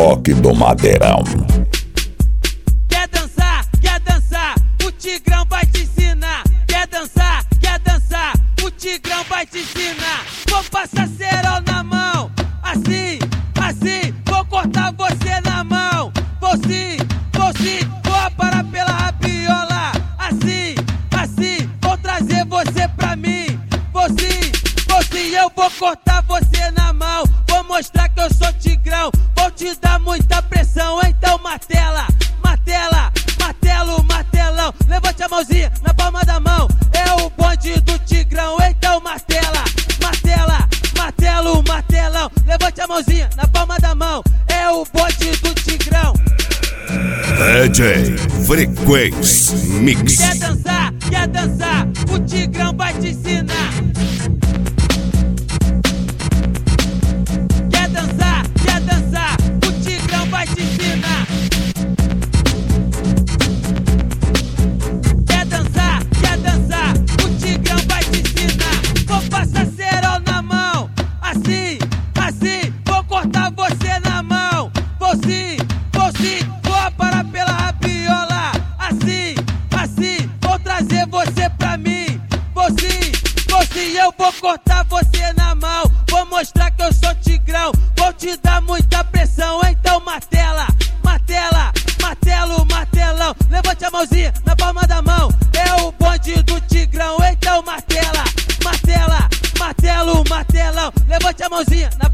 toque do madeirão. Quer dançar, o Tigrão vai te ensinar. Quer dançar, o Tigrão vai te ensinar. Vou passar cerol na mão, assim, vou cortar você na mão. Vou sim, vou aparar pela rabiola. Assim, vou trazer você pra mim. Vou sim, eu vou cortar você na mão. Vou mostrar que eu sou Tigrão, vou te dar muita pressão. Então martelo, martelão. Levante a mãozinha na palma da mão. É o bonde do Tigrão, então martelo, martelão. Levante a mãozinha na palma da mão. É o bonde do Tigrão. DJ Frequência Mix. Quer dançar, o Tigrão vai te ensinar. Quer dançar, o Tigrão vai te ensinar. Quer dançar, o Tigrão vai te ensinar. Vou passar cerol na mão, assim, vou cortar você na mão. Vou sim, vou aparar pela rabiola. Assim, vou trazer você pra mim. Vou sim, eu vou cortar você na mão. Vou mostrar que eu sou Tigrão, vou te dar muita pressão. Então martelo, martelão. Levante a mãozinha na palma da mão. É o bonde do Tigrão, então martelo, martelão. Levante a mãozinha na